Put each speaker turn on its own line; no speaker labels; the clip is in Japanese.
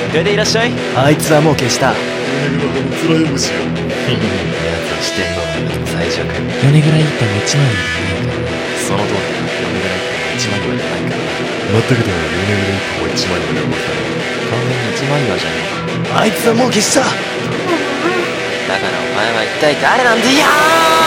それでいらっしゃい。
あいつはもう消した。
米倉殿つらいもしよ。
やつは四天王の中でも最弱。
米倉一本1万よりないから。
その通りだ。米倉一本1万岩じゃないから。
まったくだ、米倉一歩は1万の山だ。
完全に1万岩じゃねえか。
あいつはもう消した。
だからお前は一体誰なんだよ。